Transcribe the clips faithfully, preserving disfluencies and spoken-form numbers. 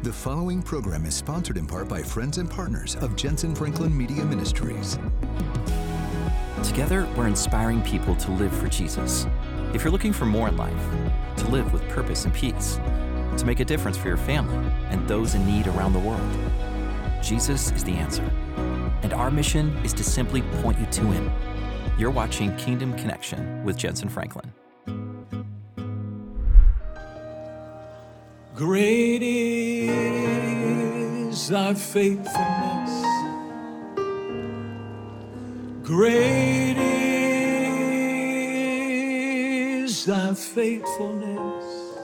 The following program is sponsored in part by friends and partners of Jensen Franklin Media Ministries. Together, we're inspiring people to live for Jesus. If you're looking for more in life, to live with purpose and peace, to make a difference for your family and those in need around the world, Jesus is the answer. And our mission is to simply point you to Him. You're watching Kingdom Connection with Jensen Franklin. Great is thy faithfulness. Great is thy faithfulness.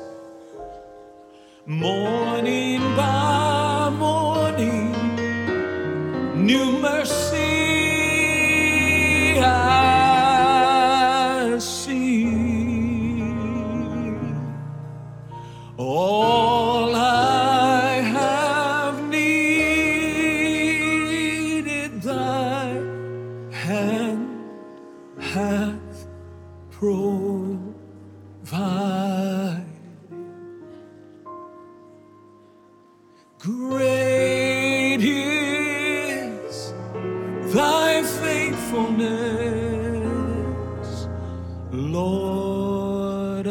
Morning by morning, new mercy I see. All I have needed, thy hand hath provided. Great is thy faithfulness, Lord,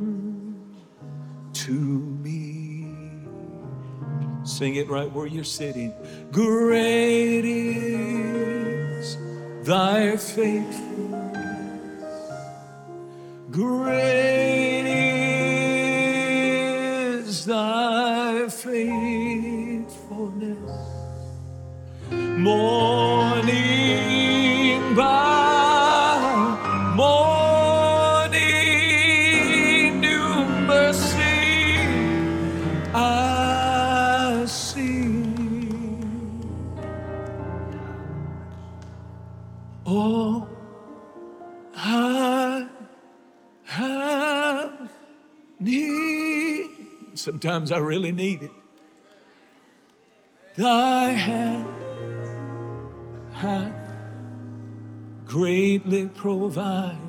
unto me. Sing it right where you're sitting. Great is thy faithfulness. Great is thy faithfulness. Morning by morning, new mercy I see. All I have need, sometimes I really need it, thy hand hath greatly provided.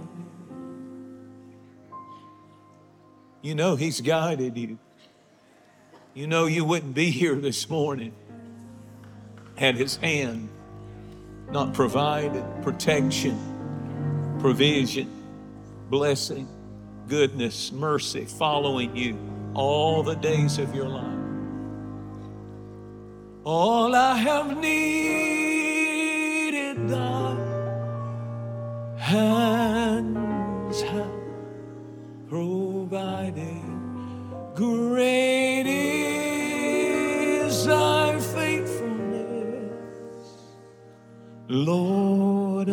You know He's guided you. You know you wouldn't be here this morning had His hand not provided protection, provision, blessing, goodness, mercy following you all the days of your life. All I have needed, thy hands have provided. Great is thy faithfulness, Lord,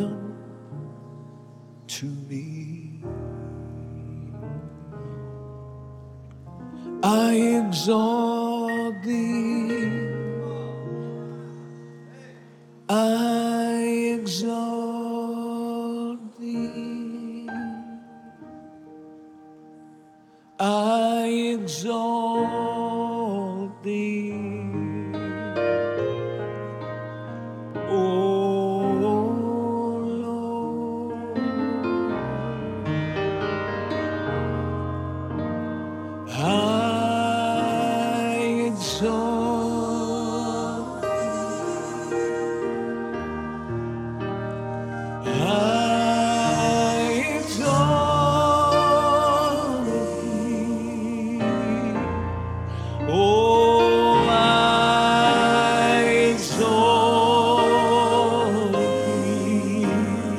unto me. I exalt thee, I exalt thee, I exalt thee, O Lord. I exalt thee, I exalt thee, oh, I exalt thee,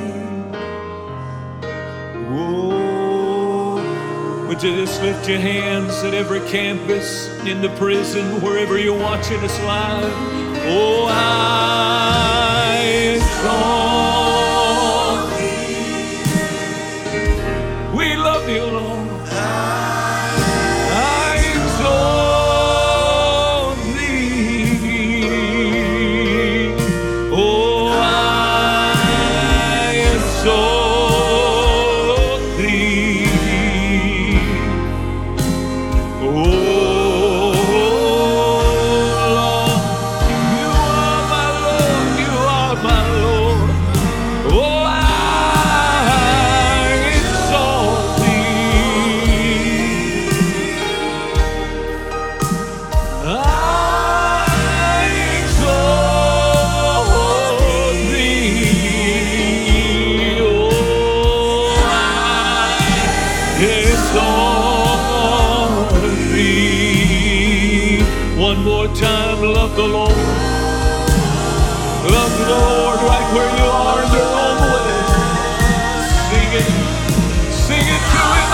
oh. Would you just lift your hands at every campus, in the prison, wherever you're watching us live? Oh, I exalt thee. We love you, Lord. I exalt thee. Oh, I exalt thee. Oh, Lord, you are my Lord, you are my Lord. One more time, love the Lord. Love the Lord right where you are in your own way. Sing it, sing it to Him.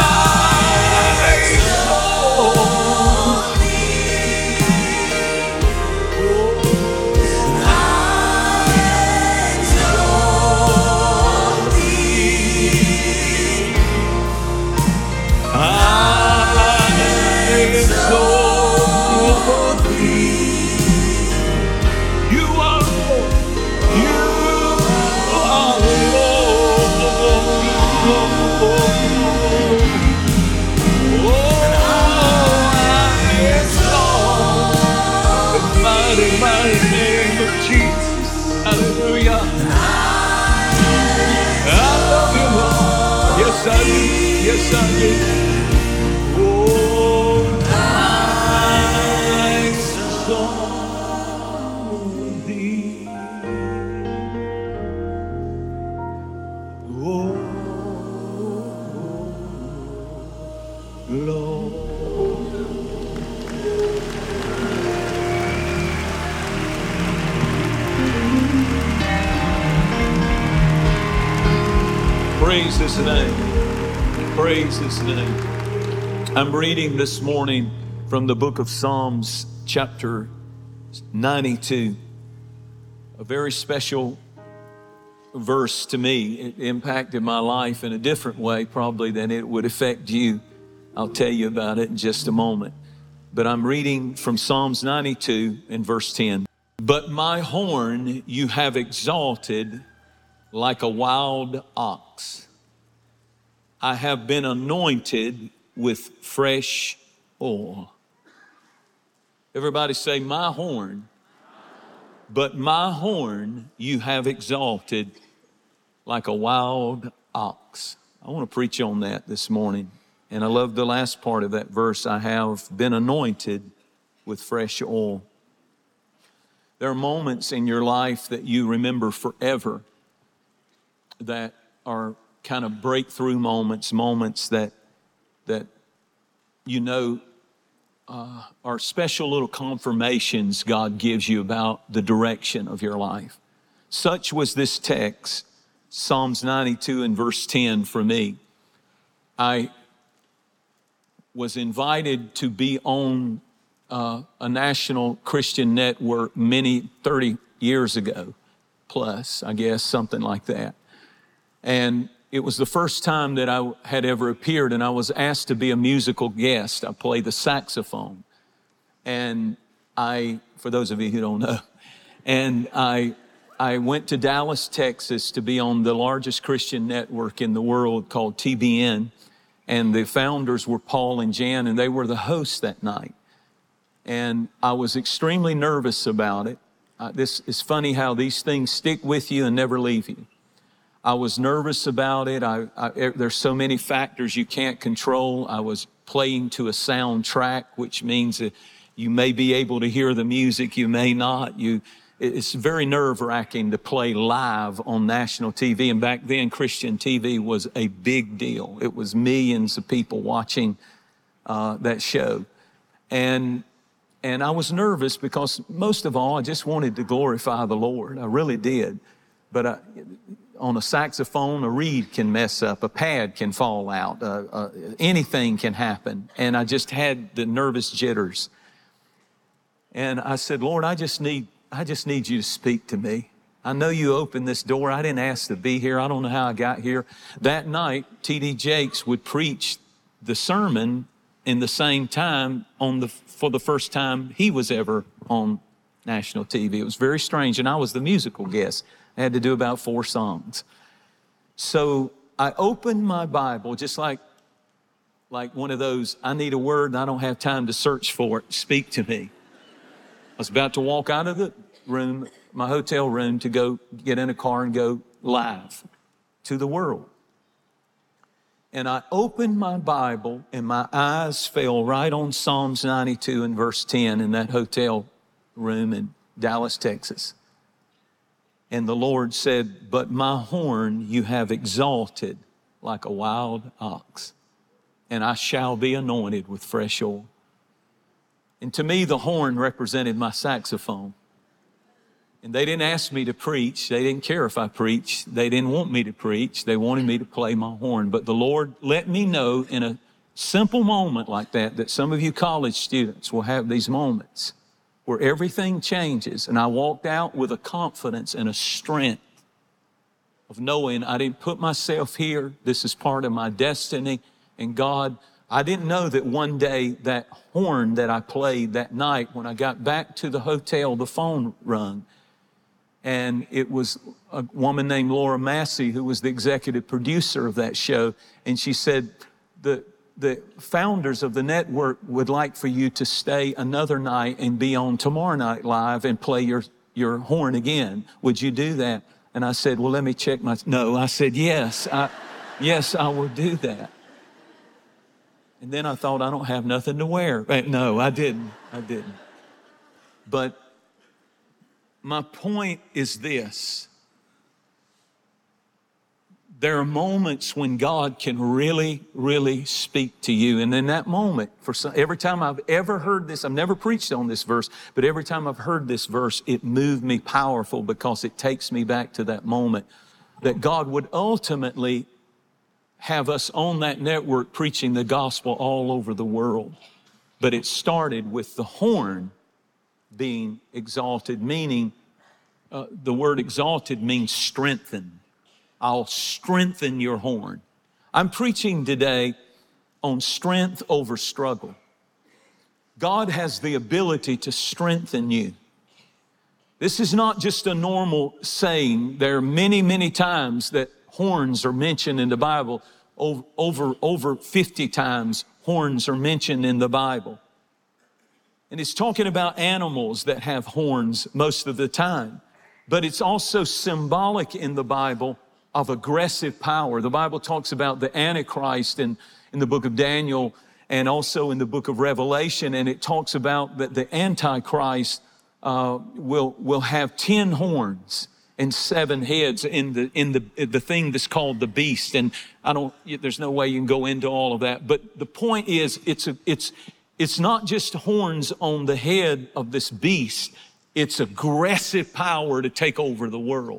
Yes, I do. Yes, I do. Oh, I exalt thee. Oh, Lord. Praise His name. Praise His name. I'm reading this morning from the book of Psalms, chapter ninety-two. A very special verse to me. It impacted my life in a different way probably than it would affect you. I'll tell you about it in just a moment. But I'm reading from Psalms ninety-two in verse ten. But my horn you have exalted like a wild ox. I have been anointed with fresh oil. Everybody say, my horn. But my horn you have exalted like a wild ox. I want to preach on that this morning. And I love the last part of that verse. I have been anointed with fresh oil. There are moments in your life that you remember forever that are kind of breakthrough moments, moments that that you know uh, are special little confirmations God gives you about the direction of your life. Such was this text, Psalms ninety-two and verse ten for me. I was invited to be on uh, a national Christian network many, thirty years ago, plus, I guess, something like that. And it was the first time that I had ever appeared, and I was asked to be a musical guest. I play the saxophone. And I, for those of you who don't know, and I I went to Dallas, Texas to be on the largest Christian network in the world called T B N. And the founders were Paul and Jan, and they were the hosts that night. And I was extremely nervous about it. Uh, this is funny how these things stick with you and never leave you. I was nervous about it. I, I, there's so many factors you can't control. I was playing to a soundtrack, which means that you may be able to hear the music, you may not. You, it's very nerve-wracking to play live on national T V. And back then, Christian T V was a big deal. It was millions of people watching uh, that show. And, and I was nervous because most of all, I just wanted to glorify the Lord. I really did. But I, on a saxophone, a reed can mess up, a pad can fall out, uh, uh, anything can happen. And I just had the nervous jitters. And I said, Lord, I just need, I just need you to speak to me. I know you opened this door. I didn't ask to be here. I don't know how I got here. That night, T D Jakes would preach the sermon in the same time on the, for the first time he was ever on national T V. It was very strange. And I was the musical guest. I had to do about four songs. So I opened my Bible just like, like one of those, I need a word and I don't have time to search for it. Speak to me. I was about to walk out of the room, my hotel room, to go get in a car and go live to the world. And I opened my Bible and my eyes fell right on Psalms ninety-two and verse ten in that hotel room in Dallas, Texas. And the Lord said, but my horn you have exalted like a wild ox, and I shall be anointed with fresh oil. And to me, the horn represented my saxophone. And they didn't ask me to preach. They didn't care if I preached. They didn't want me to preach. They wanted me to play my horn. But the Lord let me know in a simple moment like that, that some of you college students will have these moments where everything changes. And I walked out with a confidence and a strength of knowing I didn't put myself here. This is part of my destiny. And God, I didn't know that one day that horn that I played that night, when I got back to the hotel, the phone rung. And it was a woman named Laura Massey, who was the executive producer of that show. And she said, the, the founders of the network would like for you to stay another night and be on Tomorrow Night Live and play your, your horn again. Would you do that? And I said, well, let me check my, no, I said, yes, I, yes, I will do that. And then I thought, I don't have nothing to wear. No, I didn't, I didn't. But my point is this. There are moments when God can really, really speak to you. And in that moment, for some, every time I've ever heard this, I've never preached on this verse, but every time I've heard this verse, it moved me powerful because it takes me back to that moment that God would ultimately have us on that network preaching the gospel all over the world. But it started with the horn being exalted, meaning uh, the word exalted means strengthened. I'll strengthen your horn. I'm preaching today on strength over struggle. God has the ability to strengthen you. This is not just a normal saying. There are many, many times that horns are mentioned in the Bible. Over, over, over fifty times horns are mentioned in the Bible. And it's talking about animals that have horns most of the time. But it's also symbolic in the Bible of aggressive power. The Bible talks about the Antichrist in, in the book of Daniel and also in the book of Revelation. And it talks about that the Antichrist uh, will, will have ten horns and seven heads in the in the the thing that's called the beast. And I don't, there's no way you can go into all of that. But the point is, it's a, it's it's not just horns on the head of this beast. It's aggressive power to take over the world.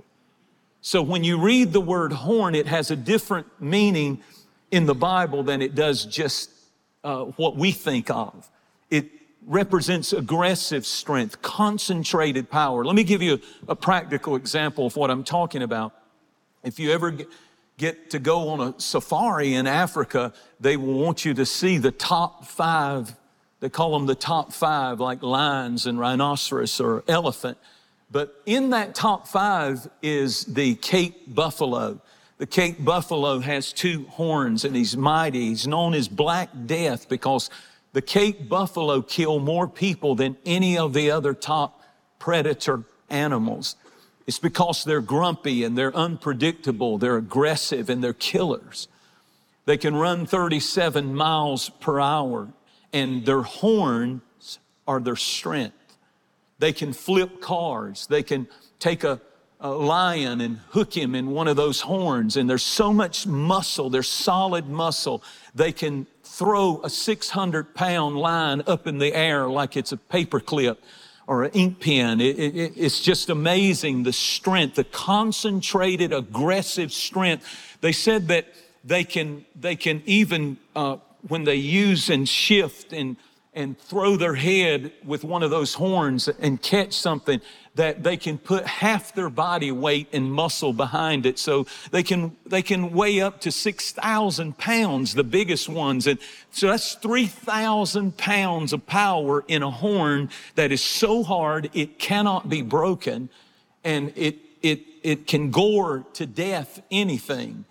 So when you read the word horn, it has a different meaning in the Bible than it does just uh, what we think of. It represents aggressive strength, concentrated power. Let me give you a, a practical example of what I'm talking about. If you ever get, get to go on a safari in Africa, they will want you to see the top five. They call them the top five, like lions and rhinoceros or elephant. But in that top five is the Cape buffalo. The Cape buffalo has two horns and he's mighty. He's known as Black Death because the Cape buffalo kill more people than any of the other top predator animals. It's because they're grumpy and they're unpredictable, they're aggressive and they're killers. They can run thirty-seven miles per hour and their horns are their strength. They can flip cars. They can take a, a lion and hook him in one of those horns. And there's so much muscle, there's solid muscle. They can throw a six hundred pound lion up in the air like it's a paper clip or an ink pen. It, it, it's just amazing, the strength, the concentrated, aggressive strength. They said that they can, they can even, uh, when they use and shift and and throw their head with one of those horns and catch something, that they can put half their body weight and muscle behind it. So they can, they can weigh up to six thousand pounds, the biggest ones. And so that's three thousand pounds of power in a horn that is so hard it cannot be broken. And it, it, it can gore to death anything.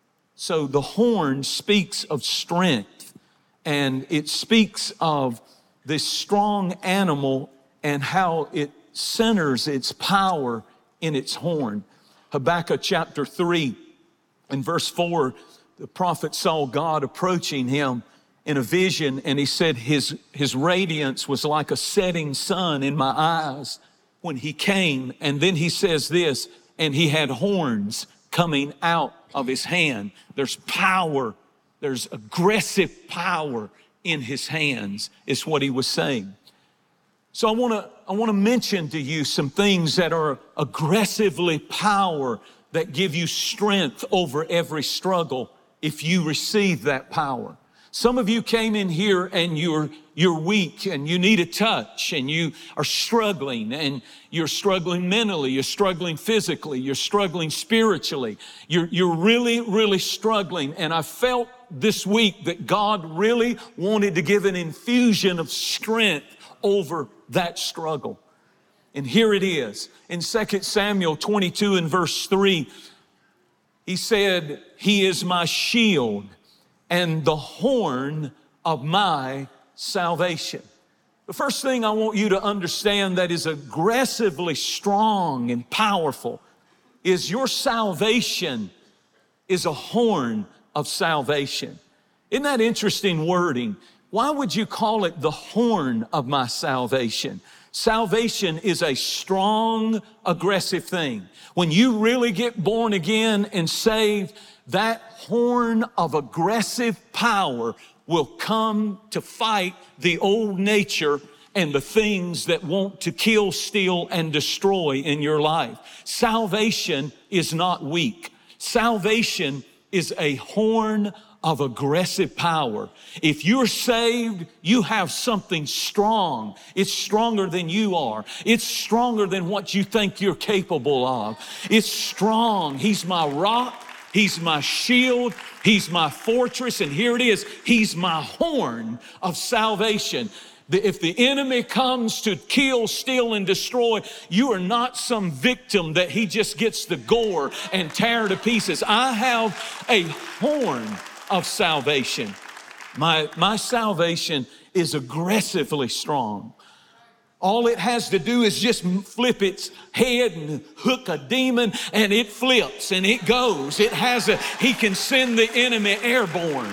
So the horn speaks of strength. And it speaks of this strong animal and how it centers its power in its horn. Habakkuk chapter three and verse four, the prophet saw God approaching him in a vision, and he said his, his radiance was like a setting sun in my eyes when he came. And then he says this, and he had horns coming out of his hand. There's power. There's aggressive power in his hands, is what he was saying. So I want to I want to mention to you some things that are aggressively power that give you strength over every struggle if you receive that power. Some of you came in here and you're you're weak and you need a touch and you are struggling and you're struggling mentally, you're struggling physically, you're struggling spiritually. You're you're really, really struggling. And I felt this week that God really wanted to give an infusion of strength over that struggle. And here it is. In Second Samuel twenty-two and verse three, he said, "He is my shield and the horn of my salvation." The first thing I want you to understand that is aggressively strong and powerful is your salvation is a horn of salvation. Isn't that interesting wording? Why would you call it the horn of my salvation? Salvation is a strong, aggressive thing. When you really get born again and saved, that horn of aggressive power will come to fight the old nature and the things that want to kill, steal, and destroy in your life. Salvation is not weak. Salvation is a horn of aggressive power. If you're saved, you have something strong. It's stronger than you are. It's stronger than what you think you're capable of. It's strong. He's my rock. He's my shield. He's my fortress. And here it is. He's my horn of salvation. If the enemy comes to kill, steal, and destroy, you are not some victim that he just gets the gore and tear to pieces. I have a horn of salvation. My, my salvation is aggressively strong. All it has to do is just flip its head and hook a demon, and it flips and it goes. It has a, he can send the enemy airborne.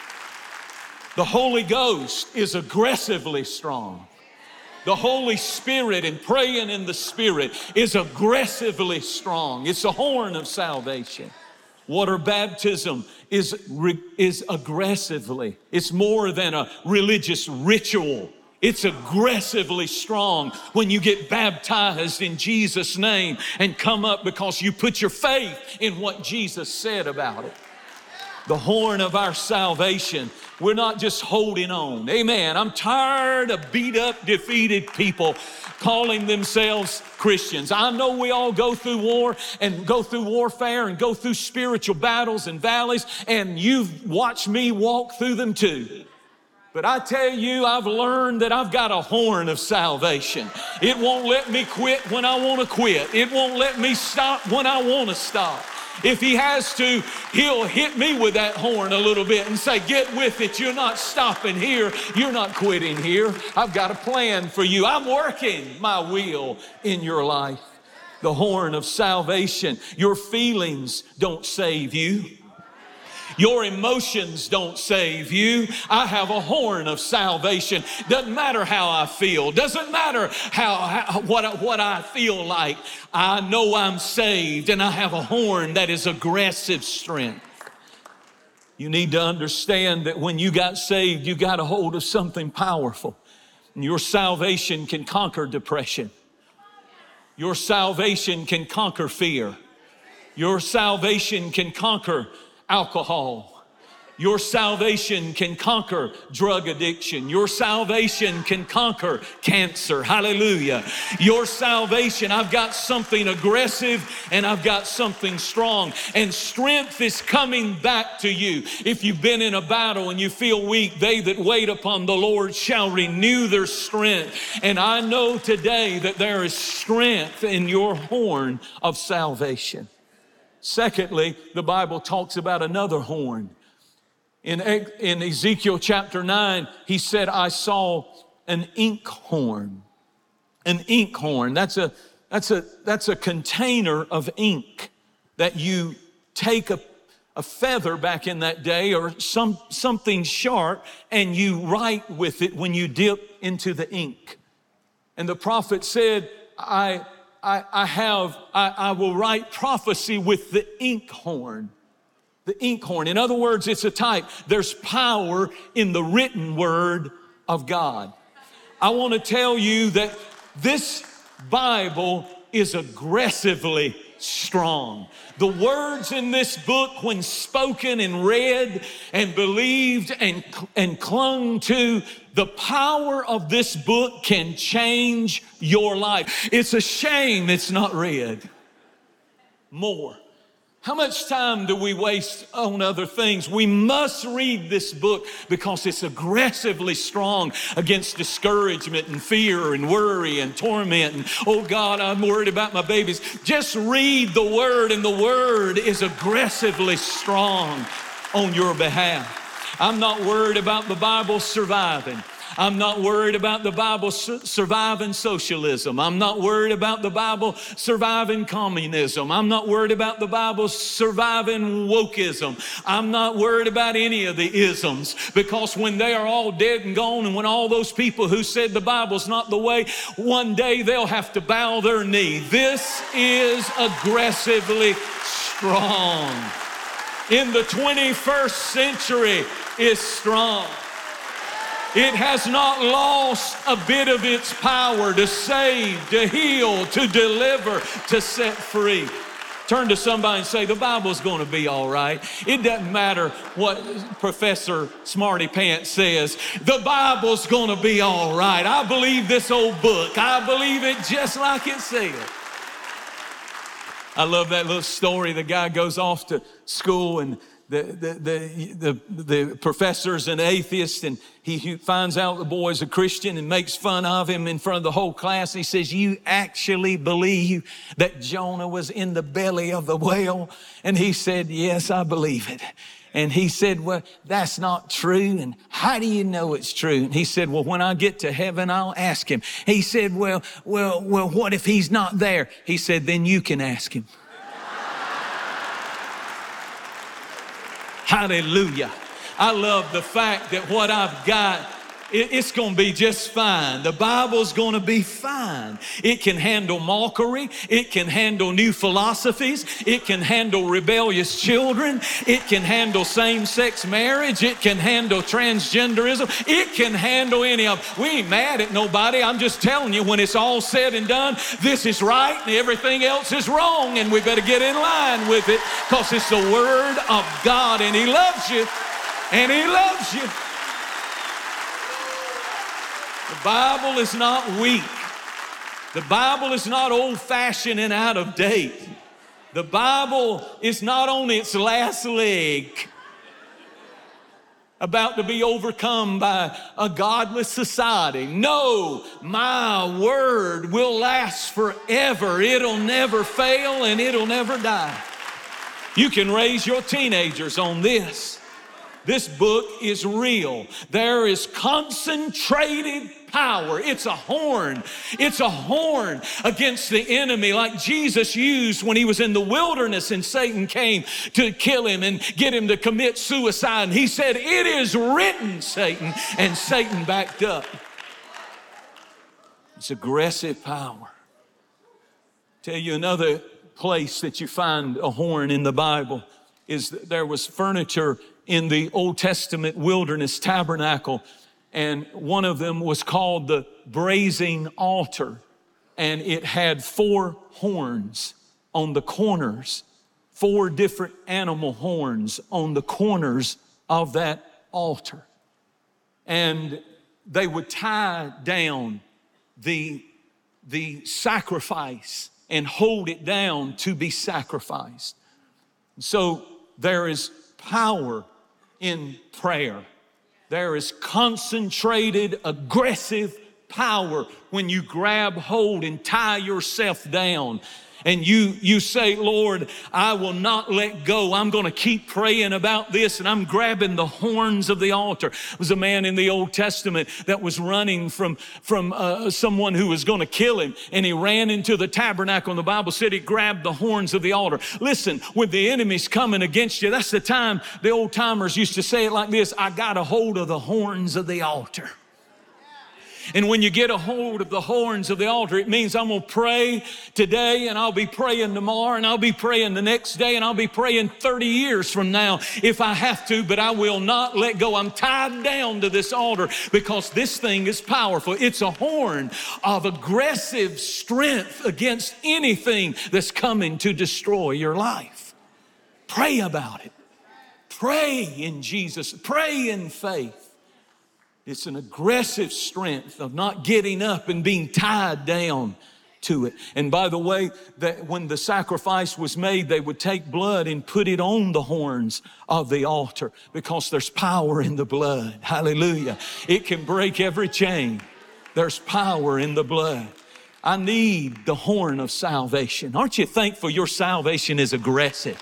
The Holy Ghost is aggressively strong. The Holy Spirit and praying in the Spirit is aggressively strong. It's a horn of salvation. Water baptism is, is aggressively. It's more than a religious ritual. It's aggressively strong when you get baptized in Jesus' name and come up because you put your faith in what Jesus said about it. The horn of our salvation. We're not just holding on. Amen. I'm tired of beat up, defeated people calling themselves Christians. I know we all go through war and go through warfare and go through spiritual battles and valleys, and you've watched me walk through them too. But I tell you, I've learned that I've got a horn of salvation. It won't let me quit when I want to quit. It won't let me stop when I want to stop. If he has to, he'll hit me with that horn a little bit and say, get with it. You're not stopping here. You're not quitting here. I've got a plan for you. I'm working my will in your life. The horn of salvation. Your feelings don't save you. Your emotions don't save you. I have a horn of salvation. Doesn't matter how I feel. Doesn't matter how, how what, what I feel like. I know I'm saved, and I have a horn that is aggressive strength. You need to understand that when you got saved, you got a hold of something powerful. And your salvation can conquer depression. Your salvation can conquer fear. Your salvation can conquer alcohol. Your salvation can conquer drug addiction. Your salvation can conquer cancer. Hallelujah. Your salvation, I've got something aggressive and I've got something strong. And strength is coming back to you. If you've been in a battle and you feel weak, they that wait upon the Lord shall renew their strength. And I know today that there is strength in your horn of salvation. Secondly, the Bible talks about another horn. In, in Ezekiel chapter nine, he said, I saw an inkhorn. An inkhorn, that's a, that's a, that's a container of ink that you take a, a feather back in that day or some, something sharp and you write with it when you dip into the ink. And the prophet said, I, I, I have, I, I will write prophecy with the inkhorn. The inkhorn. In other words, it's a type. There's power in the written word of God. I want to tell you that this Bible is aggressively strong. The words in this book, when spoken and read and believed and, and clung to, the power of this book can change your life. It's a shame it's not read more. How much time do we waste on other things? We must read this book because it's aggressively strong against discouragement and fear and worry and torment. And, oh God, I'm worried about my babies. Just read the Word, and the Word is aggressively strong on your behalf. I'm not worried about the Bible surviving. I'm not worried about the Bible su- surviving socialism. I'm not worried about the Bible surviving communism. I'm not worried about the Bible surviving wokeism. I'm not worried about any of the isms, because when they are all dead and gone, and when all those people who said the Bible's not the way, one day they'll have to bow their knee. This is aggressively strong. In the twenty-first century, is strong. It has not lost a bit of its power to save, to heal, to deliver, to set free. Turn to somebody and say, the Bible's going to be all right. It doesn't matter what Professor Smarty Pants says. The Bible's going to be all right. I believe this old book. I believe it just like it said. I love that little story. The guy goes off to school, and The, the, the, the, the professor's an atheist, and he finds out the boy's a Christian and makes fun of him in front of the whole class. He says, you actually believe that Jonah was in the belly of the whale? And he said, yes, I believe it. And he said, well, that's not true. And how do you know it's true? And he said, well, when I get to heaven, I'll ask him. He said, well, well, well, what if he's not there? He said, then you can ask him. Hallelujah. I love the fact that what I've got, it, it's going to be just fine. The Bible's going to be fine. It can handle mockery. It can handle new philosophies. It can handle rebellious children. It can handle same-sex marriage. It can handle transgenderism. It can handle any of it. We ain't mad at nobody. I'm just telling you, when it's all said and done, this is right and everything else is wrong, and we better get in line with it, because it's the Word of God, and He loves you, and He loves you. The Bible is not weak. The Bible is not old-fashioned and out of date. The Bible is not on its last leg, about to be overcome by a godless society. No, my word will last forever. It'll never fail, and it'll never die. You can raise your teenagers on this. This book is real. There is concentrated power. It's a horn. It's a horn against the enemy, like Jesus used when He was in the wilderness and Satan came to kill Him and get Him to commit suicide. And He said, it is written, Satan. And Satan backed up. It's aggressive power. Tell you another place that you find a horn in the Bible is that there was furniture in the Old Testament wilderness tabernacle, and one of them was called the brazen altar, and it had four horns on the corners, four different animal horns on the corners of that altar. And they would tie down the, the sacrifice and hold it down to be sacrificed. So there is power in prayer. There is concentrated, aggressive power when you grab hold and tie yourself down. And you, you say, Lord, I will not let go. I'm going to keep praying about this. And I'm grabbing the horns of the altar. There was a man in the Old Testament that was running from, from uh, someone who was going to kill him. And he ran into the tabernacle. And the Bible said he grabbed the horns of the altar. Listen, when the enemy's coming against you, that's the time the old timers used to say it like this: I got a hold of the horns of the altar. And when you get a hold of the horns of the altar, it means I'm going to pray today, and I'll be praying tomorrow, and I'll be praying the next day, and I'll be praying thirty years from now if I have to, but I will not let go. I'm tied down to this altar because this thing is powerful. It's a horn of aggressive strength against anything that's coming to destroy your life. Pray about it. Pray in Jesus. Pray in faith. It's an aggressive strength of not getting up and being tied down to it. And by the way, that when the sacrifice was made, they would take blood and put it on the horns of the altar because there's power in the blood. Hallelujah. It can break every chain. There's power in the blood. I need the horn of salvation. Aren't you thankful your salvation is aggressive?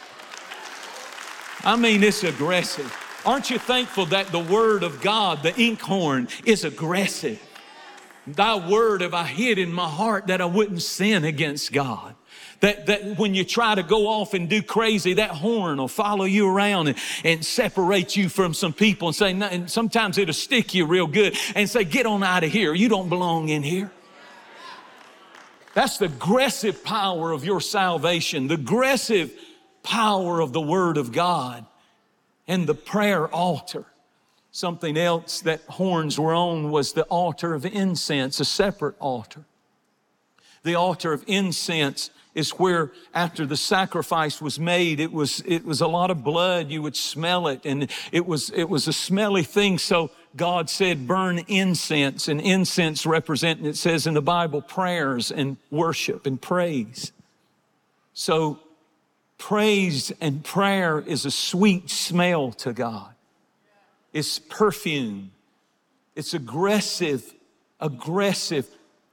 I mean, it's aggressive. Aren't you thankful that the word of God, the inkhorn, is aggressive? Thy word have I hid in my heart that I wouldn't sin against God. That, that when you try to go off and do crazy, that horn will follow you around and, and separate you from some people and say, and sometimes it'll stick you real good and say, get on out of here. You don't belong in here. That's the aggressive power of your salvation, the aggressive power of the word of God. And the prayer altar. Something else that horns were on was the altar of incense, a separate altar. The altar of incense is where after the sacrifice was made, it was, it was a lot of blood. You would smell it, and it was, it was a smelly thing. So God said, burn incense, and incense representing, it says in the Bible, prayers and worship and praise. So praise and prayer is a sweet smell to God. It's perfume. It's aggressive, aggressive.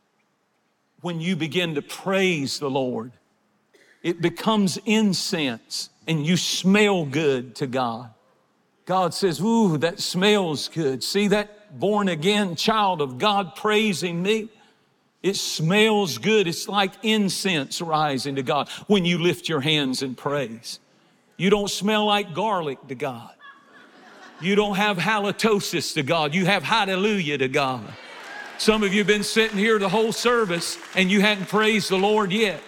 When you begin to praise the Lord, it becomes incense and you smell good to God. God says, ooh, that smells good. See that born again child of God praising me? It smells good. It's like incense rising to God when you lift your hands in praise. You don't smell like garlic to God. You don't have halitosis to God. You have hallelujah to God. Some of you have been sitting here the whole service and you hadn't praised the Lord yet.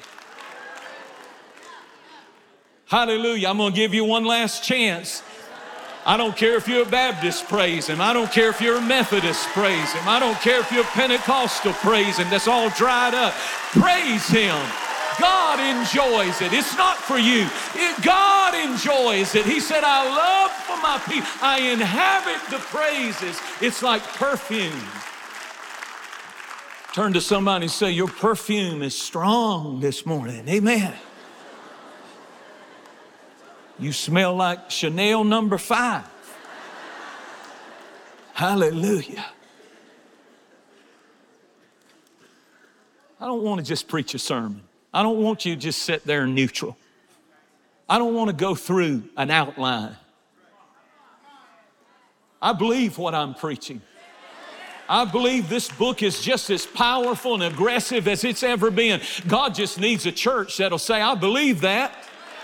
Hallelujah. I'm going to give you one last chance. I don't care if you're a Baptist, praise Him. I don't care if you're a Methodist, praise Him. I don't care if you're a Pentecostal, praise Him. That's all dried up. Praise Him. God enjoys it. It's not for you. It, God enjoys it. He said, I love for my people. I inhabit the praises. It's like perfume. Turn to somebody and say, your perfume is strong this morning. Amen. You smell like Chanel number five. Hallelujah. I don't want to just preach a sermon. I don't want you to just sit there neutral. I don't want to go through an outline. I believe what I'm preaching. I believe this book is just as powerful and aggressive as it's ever been. God just needs a church that'll say, I believe that.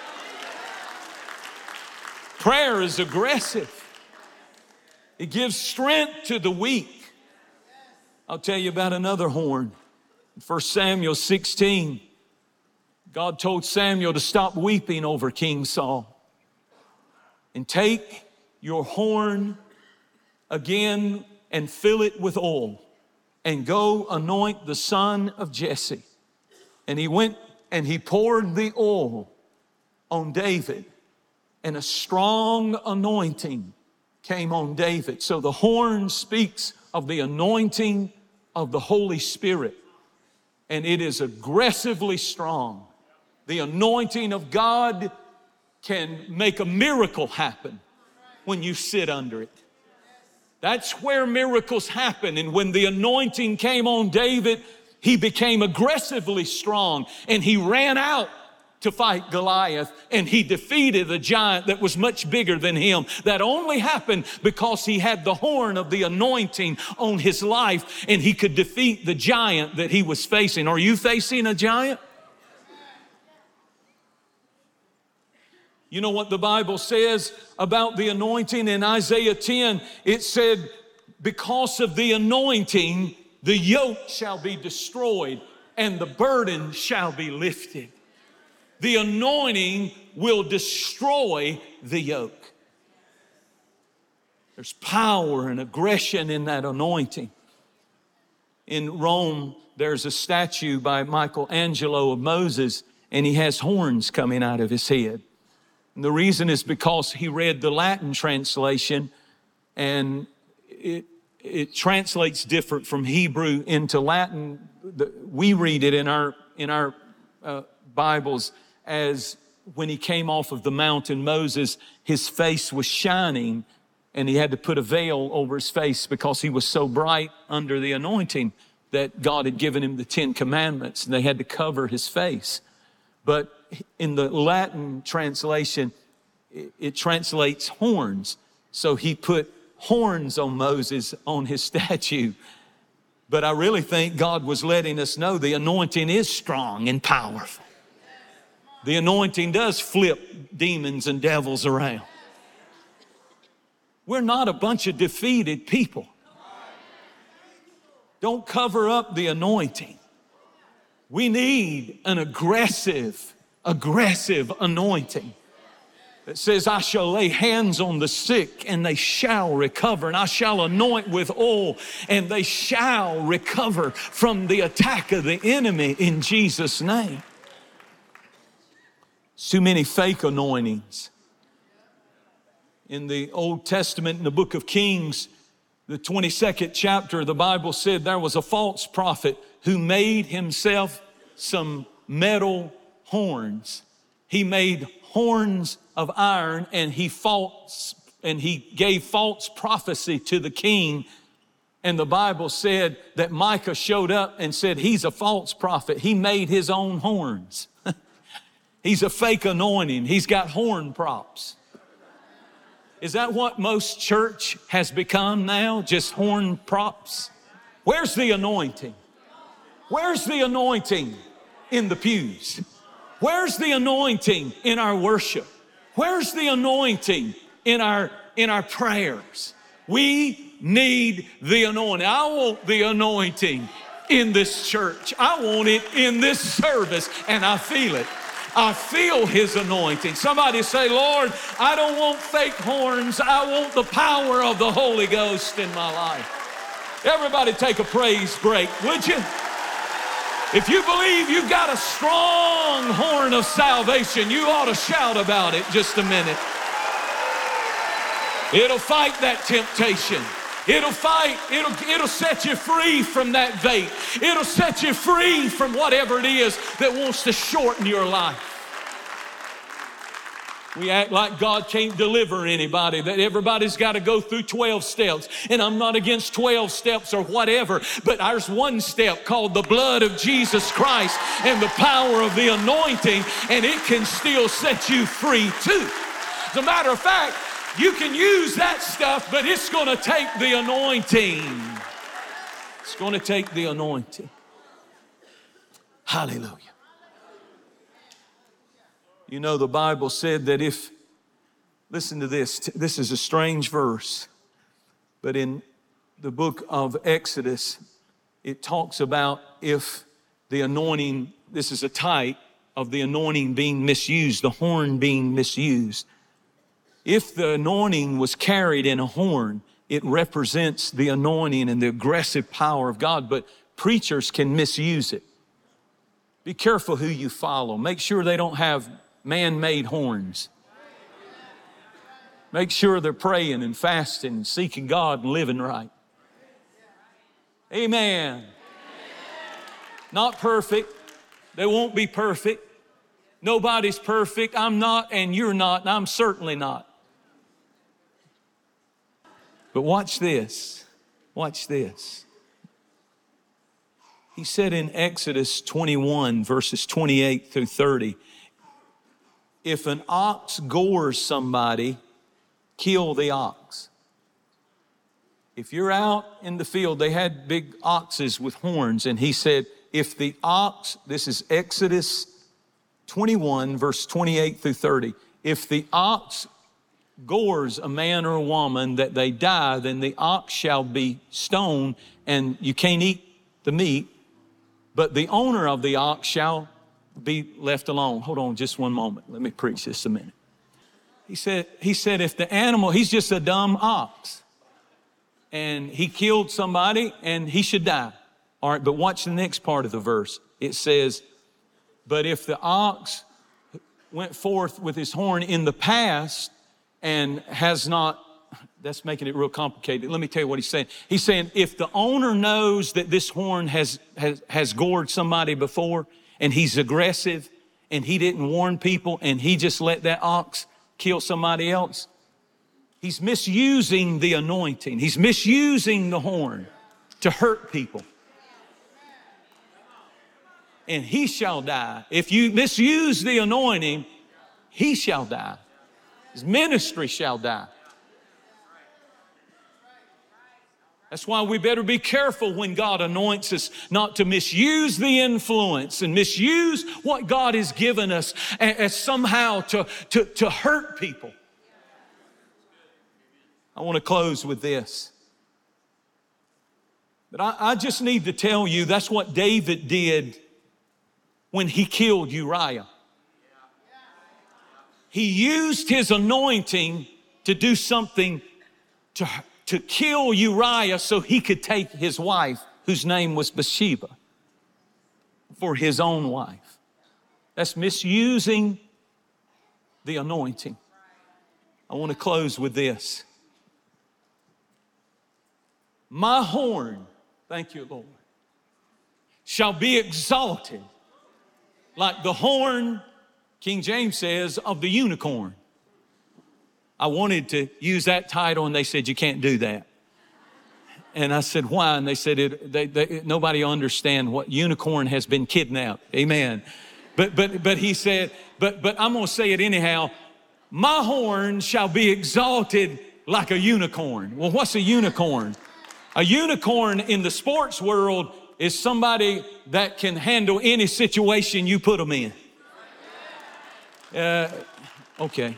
Prayer is aggressive. It gives strength to the weak. I'll tell you about another horn. In First Samuel sixteen, God told Samuel to stop weeping over King Saul and take your horn again and fill it with oil and go anoint the son of Jesse. And he went and he poured the oil on David, and a strong anointing came on David. So the horn speaks of the anointing of the Holy Spirit, and it is aggressively strong. The anointing of God can make a miracle happen when you sit under it. That's where miracles happen. And when the anointing came on David, he became aggressively strong, and he ran out to fight Goliath, and he defeated a giant that was much bigger than him. That only happened because he had the horn of the anointing on his life, and he could defeat the giant that he was facing. Are you facing a giant? You know what the Bible says about the anointing in Isaiah ten? It said, because of the anointing, The yoke shall be destroyed, and the burden shall be lifted. The anointing will destroy the yoke. There's power and aggression in that anointing. In Rome, there's a statue by Michelangelo of Moses, and he has horns coming out of his head. And the reason is because he read the Latin translation, and it, it translates different from Hebrew into Latin. We read it in our, in our uh, Bibles as when he came off of the mountain, Moses, his face was shining, and he had to put a veil over his face because he was so bright under the anointing that God had given him the Ten Commandments, and they had to cover his face. But in the Latin translation, it, it translates horns. So he put horns on Moses on his statue. But I really think God was letting us know the anointing is strong and powerful. The anointing does flip demons and devils around. We're not a bunch of defeated people. Don't cover up the anointing. We need an aggressive, aggressive anointing that says, I shall lay hands on the sick and they shall recover, and I shall anoint with oil and they shall recover from the attack of the enemy in Jesus' name. Too many fake anointings. In the Old Testament, in the book of Kings, the twenty-second chapter, the Bible said there was a false prophet who made himself some metal horns. He made horns of iron, and he false, and he gave false prophecy to the king. And the Bible said that Micah showed up and said, he's a false prophet. He made his own horns. He's a fake anointing. He's got horn props. Is that what most church has become now? Just horn props? Where's the anointing? Where's the anointing in the pews? Where's the anointing in our worship? Where's the anointing in our, in our prayers? We need the anointing. I want the anointing in this church. I want it in this service, and I feel it. I feel his anointing. Somebody say, Lord, I don't want fake horns. I want the power of the Holy Ghost in my life. Everybody take a praise break, would you? If you believe you've got a strong horn of salvation, you ought to shout about it just a minute. It'll fight that temptation. It'll fight, it'll, it'll set you free from that vape. It'll set you free from whatever it is that wants to shorten your life. We act like God can't deliver anybody, that everybody's got to go through twelve steps. And I'm not against twelve steps or whatever, but there's one step called the blood of Jesus Christ and the power of the anointing, and it can still set you free too. As a matter of fact, you can use that stuff, but it's going to take the anointing. It's going to take the anointing. Hallelujah. You know, the Bible said that if, listen to this, this is a strange verse, but in the book of Exodus, it talks about if the anointing, this is a type of the anointing being misused, the horn being misused. If the anointing was carried in a horn, it represents the anointing and the aggressive power of God, but preachers can misuse it. Be careful who you follow. Make sure they don't have man-made horns. Make sure they're praying and fasting and seeking God and living right. Amen. Not perfect. They won't be perfect. Nobody's perfect. I'm not, and you're not, and I'm certainly not. But watch this. Watch this. He said in Exodus twenty-one, verses twenty-eight through thirty, if an ox gores somebody, kill the ox. If you're out in the field, they had big oxes with horns, and he said, if the ox, this is Exodus twenty-one, verse twenty-eight through thirty, if the ox gores a man or a woman that they die, then the ox shall be stoned, and you can't eat the meat, but the owner of the ox shall be left alone. Hold on just one moment. Let me preach this a minute. He said, he said, if the animal, he's just a dumb ox, and he killed somebody and he should die. All right, but watch the next part of the verse. It says, but if the ox went forth with his horn in the past and has not, that's making it real complicated. Let me tell you what he's saying. He's saying if the owner knows that this horn has, has, has gored somebody before and he's aggressive and he didn't warn people and he just let that ox kill somebody else, he's misusing the anointing. He's misusing the horn to hurt people. And he shall die. If you misuse the anointing, he shall die. His ministry shall die. That's why we better be careful when God anoints us not to misuse the influence and misuse what God has given us as somehow to, to, to hurt people. I want to close with this. But I, I just need to tell you that's what David did when he killed Uriah. He used his anointing to do something to, to kill Uriah so he could take his wife, whose name was Bathsheba, for his own wife. That's misusing the anointing. I want to close with this. My horn, thank you, Lord, shall be exalted like the horn, King James says, of the unicorn. I wanted to use that title and they said, you can't do that. And I said, why? And they said, it, they, they, nobody understand what unicorn has been kidnapped. Amen. But, but, but he said, but, but I'm going to say it anyhow. My horn shall be exalted like a unicorn. Well, what's a unicorn? A unicorn in the sports world is somebody that can handle any situation you put them in. Uh, okay.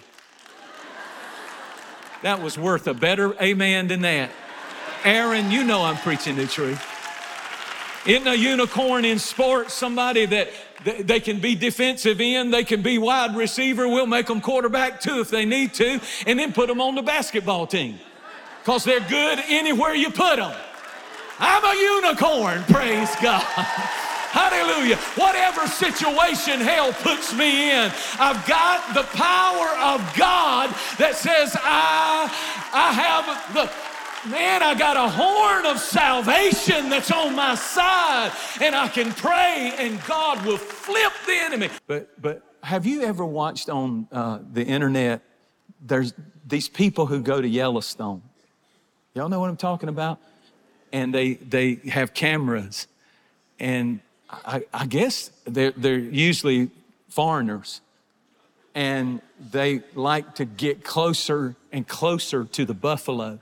That was worth a better amen than that. Aaron, you know I'm preaching the truth. Isn't a unicorn in sports somebody that they can be defensive in, they can be wide receiver, we'll make them quarterback too if they need to, and then put them on the basketball team because they're good anywhere you put them. I'm a unicorn, praise God. Hallelujah. Whatever situation hell puts me in, I've got the power of God that says I, I have the, man, I got a horn of salvation that's on my side and I can pray and God will flip the enemy. But, but have you ever watched on uh, the internet, there's these people who go to Yellowstone. Y'all know what I'm talking about? And they, they have cameras, and I, I guess they're, they're usually foreigners, and they like to get closer and closer to the buffalo.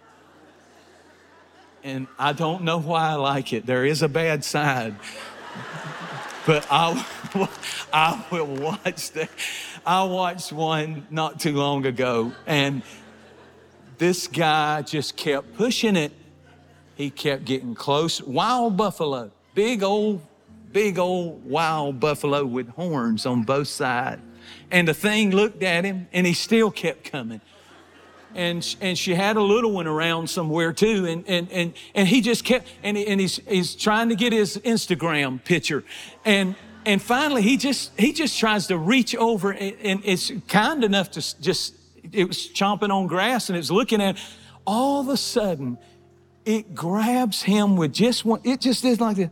And I don't know why I like it. There is a bad side, but I, I will watch that. I watched one not too long ago, and this guy just kept pushing it. He kept getting close. Wild buffalo, big old, big old wild buffalo with horns on both sides. And the thing looked at him and he still kept coming. And, and she had a little one around somewhere too. And, and, and, and he just kept, and, he, and he's, he's trying to get his Instagram picture. And, and finally he just, he just tries to reach over and, and it's kind enough to just, it was chomping on grass and it was looking at, all of a sudden, it grabs him with just one, it just is like this.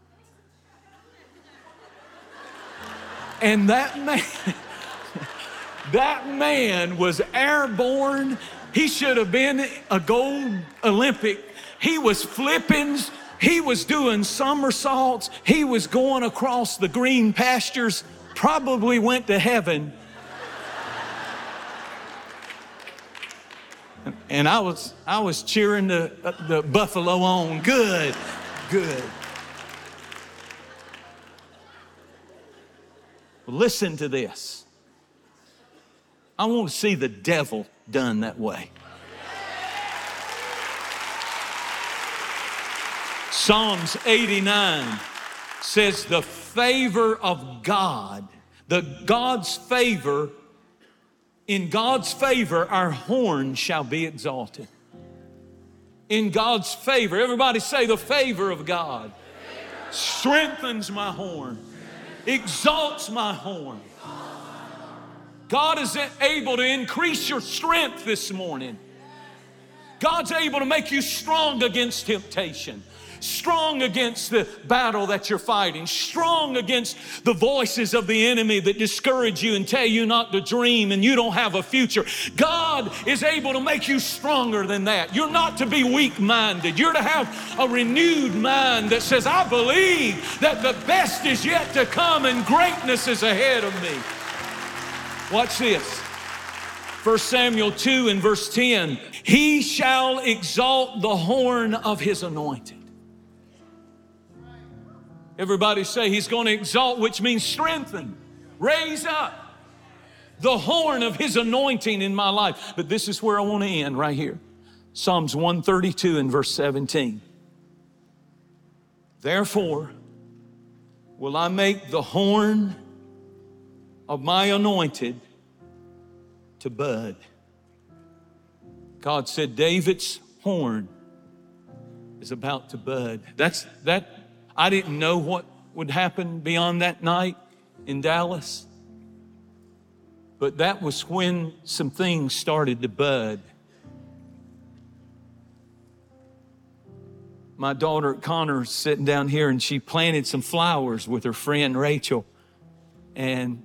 And that man, that man was airborne. He should have been a gold Olympic. He was flipping, he was doing somersaults, he was going across the green pastures, probably went to heaven. And I was, I was cheering the, the buffalo on. Good, good. Listen to this. I want to see the devil done that way. Psalms eighty-nine says the favor of God, the God's favor, in God's favor our horn shall be exalted. In God's favor, everybody say the favor of God strengthens my horn, exalts my horn. God is able to increase your strength this morning. God's able to make you strong against temptation, strong against the battle that you're fighting, strong against the voices of the enemy that discourage you and tell you not to dream and you don't have a future. God is able to make you stronger than that. You're not to be weak-minded. You're to have a renewed mind that says, I believe that the best is yet to come and greatness is ahead of me. Watch this. First Samuel two and verse ten. He shall exalt the horn of his anointed. Everybody say he's going to exalt, which means strengthen, raise up the horn of his anointing in my life. But this is where I want to end right here. Psalms one thirty-two and verse seventeen. Therefore will I make the horn of my anointed to bud. God said David's horn is about to bud. That's that. I didn't know what would happen beyond that night in Dallas, but that was when some things started to bud. My daughter Connor's sitting down here and she planted some flowers with her friend Rachel, and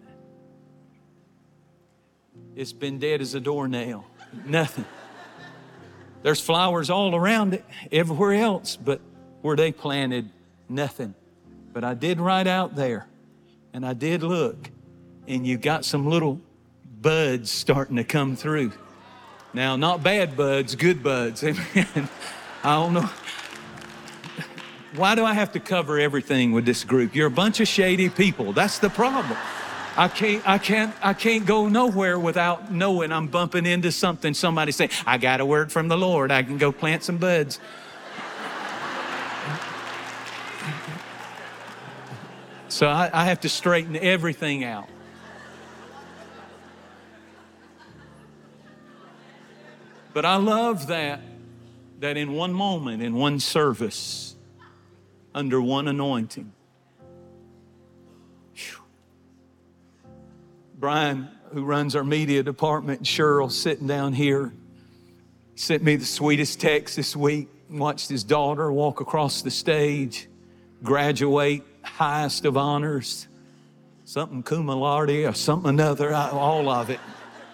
it's been dead as a doornail. Nothing. There's flowers all around it, everywhere else, but where they planted, nothing. But I did right out there, and I did look, and you got some little buds starting to come through. Now, not bad buds, good buds. Amen. I don't know. Why do I have to cover everything with this group? You're a bunch of shady people. That's the problem. I can't, I can't, I can't go nowhere without knowing I'm bumping into something. Somebody say, I got a word from the Lord. I can go plant some buds. So I, I have to straighten everything out. But I love that, that in one moment, in one service, under one anointing, whew, Brian, who runs our media department, and Cheryl sitting down here, sent me the sweetest text this week. Watched his daughter walk across the stage, graduate, highest of honors, something cum laude or something another, all of it.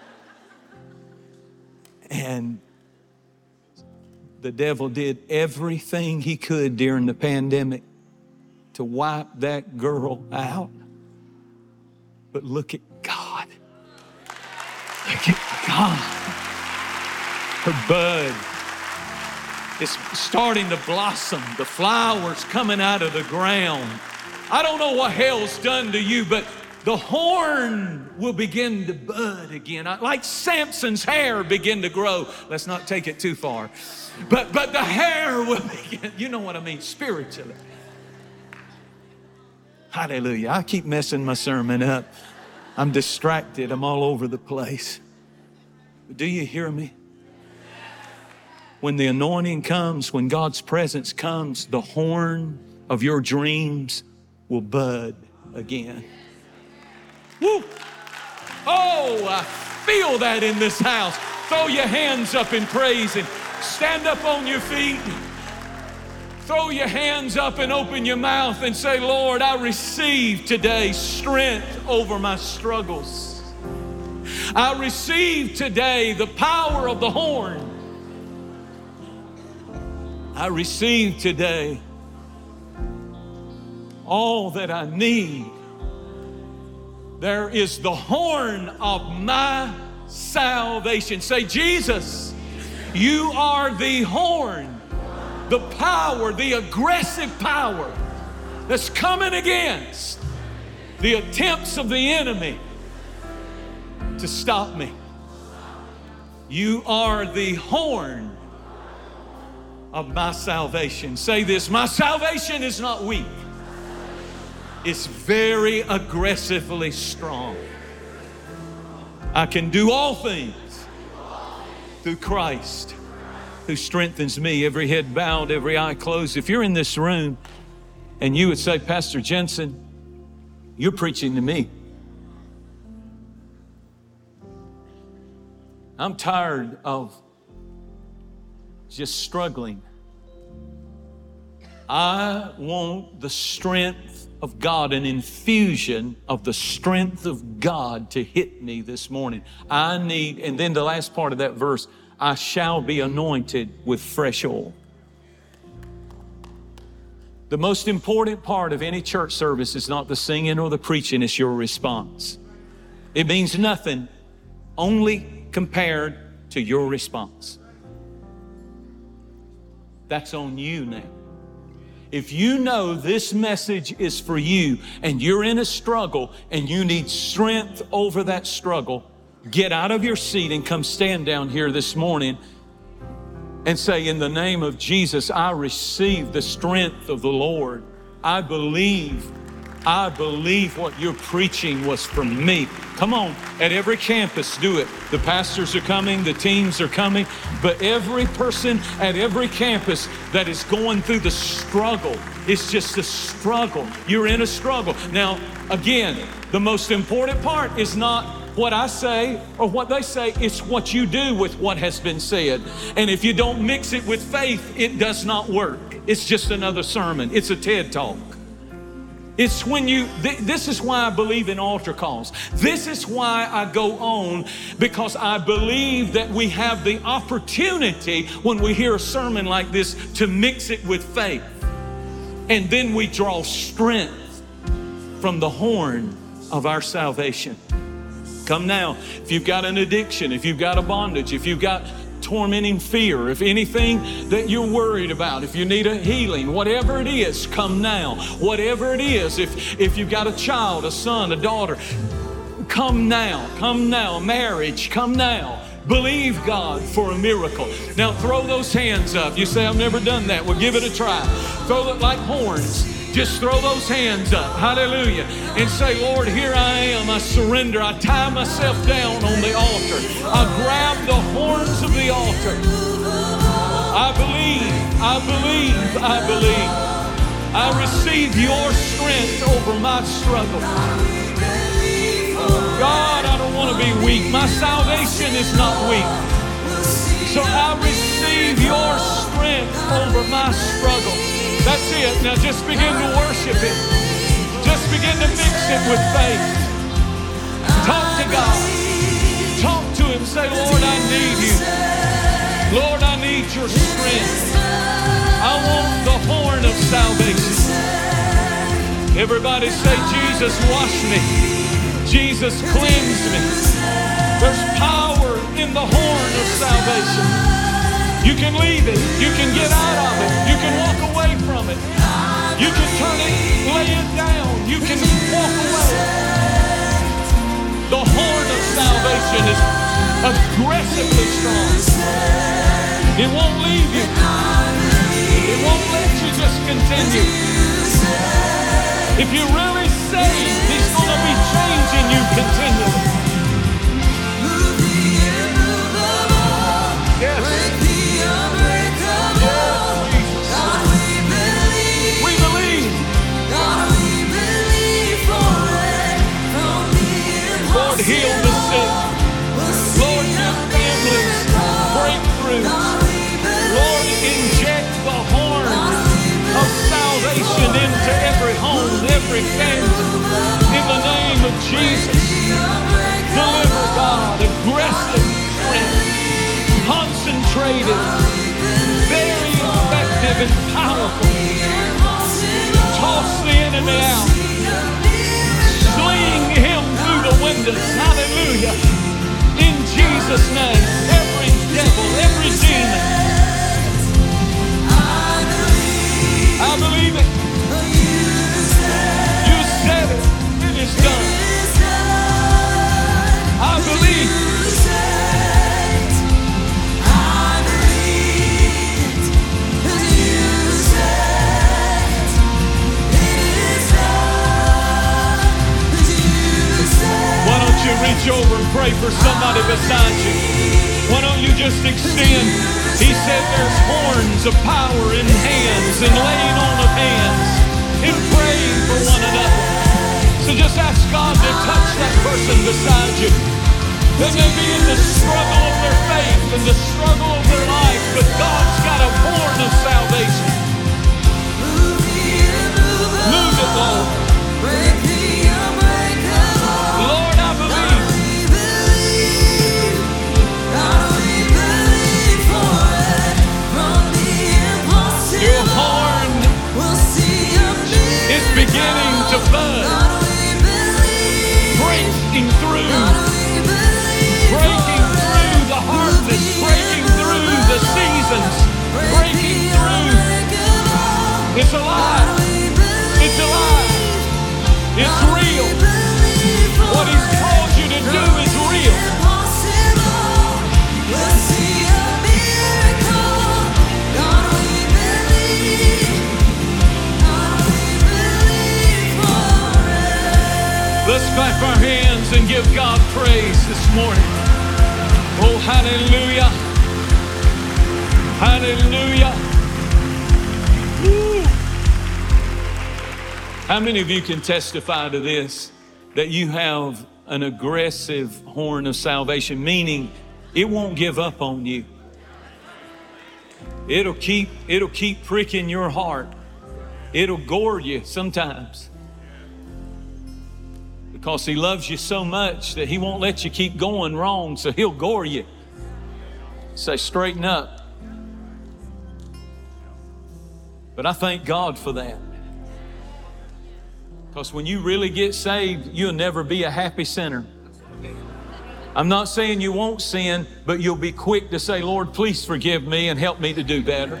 And the devil did everything he could during the pandemic to wipe that girl out. But look at God. Look at God. Her bud is starting to blossom. The flowers coming out of the ground. I don't know what hell's done to you, but the horn will begin to bud again. Like Samson's hair begin to grow. Let's not take it too far. But, but the hair will begin, you know what I mean, spiritually. Hallelujah. I keep messing my sermon up. I'm distracted. I'm all over the place. But do you hear me? When the anointing comes, when God's presence comes, the horn of your dreams will bud again. Woo! Oh, I feel that in this house. Throw your hands up in praise and stand up on your feet. Throw your hands up and open your mouth and say, Lord, I receive today strength over my struggles. I receive today the power of the horn. I receive today all that I need. There is the horn of my salvation. Say, Jesus, you are the horn, the power, the aggressive power that's coming against the attempts of the enemy to stop me. You are the horn of my salvation. Say this, my salvation is not weak. It's very aggressively strong. I can do all things through Christ who strengthens me. Every head bowed, every eye closed. If you're in this room and you would say, Pastor Jensen, you're preaching to me. I'm tired of just struggling. I want the strength of God, an infusion of the strength of God to hit me this morning. I need, and then the last part of that verse, I shall be anointed with fresh oil. The most important part of any church service is not the singing or the preaching, it's your response. It means nothing only compared to your response. That's on you now. If you know this message is for you and you're in a struggle and you need strength over that struggle, get out of your seat and come stand down here this morning and say, in the name of Jesus, I receive the strength of the Lord. I believe, I believe what you're preaching was for me. Come on, at every campus, do it. The pastors are coming, the teams are coming, but every person at every campus that is going through the struggle, it's just a struggle. You're in a struggle. Now, again, the most important part is not what I say or what they say, it's what you do with what has been said. And if you don't mix it with faith, it does not work. It's just another sermon. It's a TED Talk. It's when you, th- this is why I believe in altar calls. This is why I go on, because I believe that we have the opportunity when we hear a sermon like this to mix it with faith. And then we draw strength from the horn of our salvation. Come now, if you've got an addiction, if you've got a bondage, if you've got tormenting fear, if anything that you're worried about, if you need a healing, whatever it is, come now. Whatever it is, if, if you've got a child, a son, a daughter, come now, come now. Marriage, come now. Believe God for a miracle. Now throw those hands up. You say, I've never done that. Well, give it a try. Throw it like horns. Just throw those hands up, hallelujah, and say, Lord, here I am, I surrender. I tie myself down on the altar. I grab the horns of the altar. I believe, I believe, I believe. I receive your strength over my struggle. God, I don't want to be weak. My salvation is not weak. So I receive your strength over my struggle. That's it. Now just begin to worship Him. Just begin to mix it with faith. Talk to God. Talk to Him. Say, Lord, I need you. Lord, I need your strength. I want the horn of salvation. Everybody say, Jesus, wash me. Jesus, cleanse me. There's power in the horn of salvation. You can leave it. You can get out of it. You can walk away from it. You can turn it, lay it down. You can walk away. The horn of salvation is aggressively strong. It won't leave you. It won't let you just continue. If you're really saved, He's going to be changing you continually. Yes. Heal the sick. Lord, give families breakthrough. Lord, inject the horn of salvation into every home, every family. In the name of Jesus, deliver, God, aggressive strength, concentrated, very effective and powerful. Toss the enemy out. Sling him through the windows. Hallelujah. In Jesus' name, every devil, every demon. I believe it. You said it. It is done. I believe. reach over and pray for somebody beside you. Why don't you just extend? He said there's horns of power in hands and laying on of hands and praying for one another. So just ask God to touch that person beside you. They may be in the struggle of their faith and the struggle of their life, but God's got a horn of salvation. Move it, Lord. Lord, I believe. Your horn is beginning to bud, breaking through, breaking through the hardness, breaking through the seasons, breaking through. It's alive. It's alive. It's real. What He's called you to do is real. Let's clap our hands and give God praise this morning. Oh, hallelujah. Hallelujah. Woo. How many of you can testify to this, that you have an aggressive horn of salvation, meaning it won't give up on you? It'll keep, it'll keep pricking your heart. It'll gore you sometimes. Because He loves you so much that He won't let you keep going wrong, so He'll gore you. Say, straighten up. But I thank God for that. Because when you really get saved, you'll never be a happy sinner. I'm not saying you won't sin, but you'll be quick to say, Lord, please forgive me and help me to do better.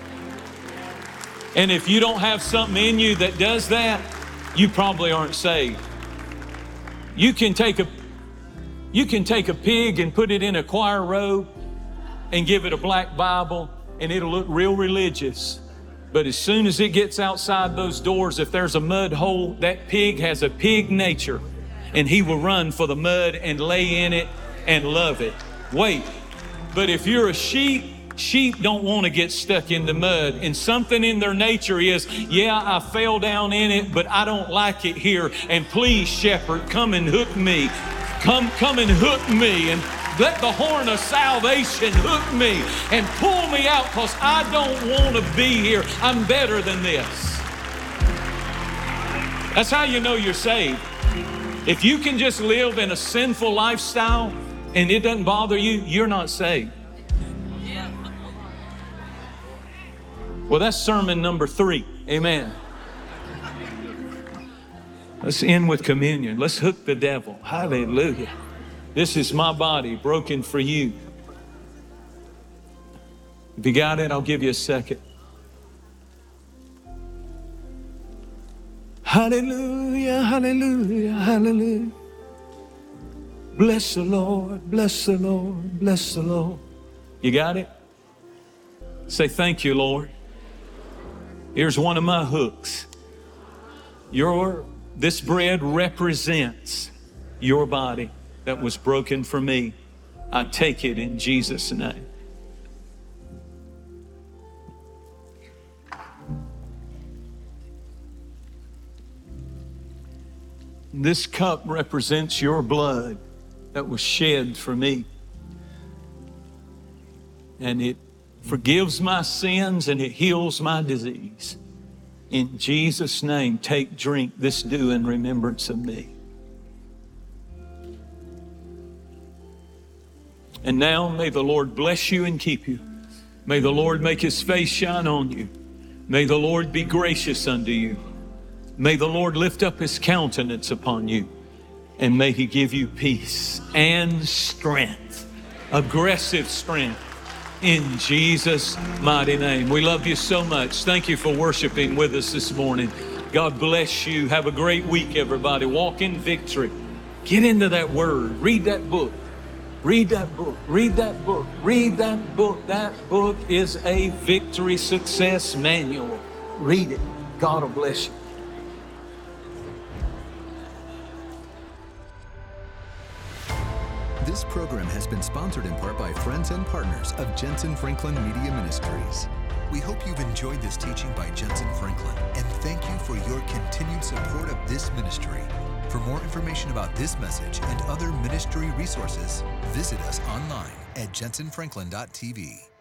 And if you don't have something in you that does that, you probably aren't saved. You can take a, you can take a pig and put it in a choir robe and give it a black Bible, and it'll look real religious. But as soon as it gets outside those doors, if there's a mud hole, that pig has a pig nature, and he will run for the mud and lay in it and love it. Wait, but if you're a sheep, sheep don't want to get stuck in the mud, and something in their nature is, yeah, I fell down in it, but I don't like it here, and please, shepherd, come and hook me. Come, come and hook me, and let the horn of salvation hook me and pull me out, because I don't want to be here. I'm better than this. That's how you know you're saved. If you can just live in a sinful lifestyle and it doesn't bother you, you're not saved. Well, that's sermon number three. Amen. Let's end with communion. Let's hook the devil. Hallelujah. This is my body broken for you. If you got it, I'll give you a second. Hallelujah, hallelujah, hallelujah. Bless the Lord, bless the Lord, bless the Lord. You got it? Say, thank you, Lord. Here's one of my hooks. Your, this bread represents your body that was broken for me. I take it in Jesus' name. This cup represents your blood that was shed for me. And it forgives my sins and it heals my disease. In Jesus' name, take, drink, this do in remembrance of me. And now may the Lord bless you and keep you. May the Lord make His face shine on you. May the Lord be gracious unto you. May the Lord lift up His countenance upon you. And may He give you peace and strength, aggressive strength, in Jesus' mighty name. We love you so much. Thank you for worshiping with us this morning. God bless you. Have a great week, everybody. Walk in victory. Get into that word. Read that book. Read that book. Read that book. Read that book. That book is a victory success manual. Read it. God will bless you. This program has been sponsored in part by friends and partners of Jensen Franklin Media Ministries. We hope you've enjoyed this teaching by Jensen Franklin, and thank you for your continued support of this ministry. For more information about this message and other ministry resources, visit us online at jensen franklin dot t v.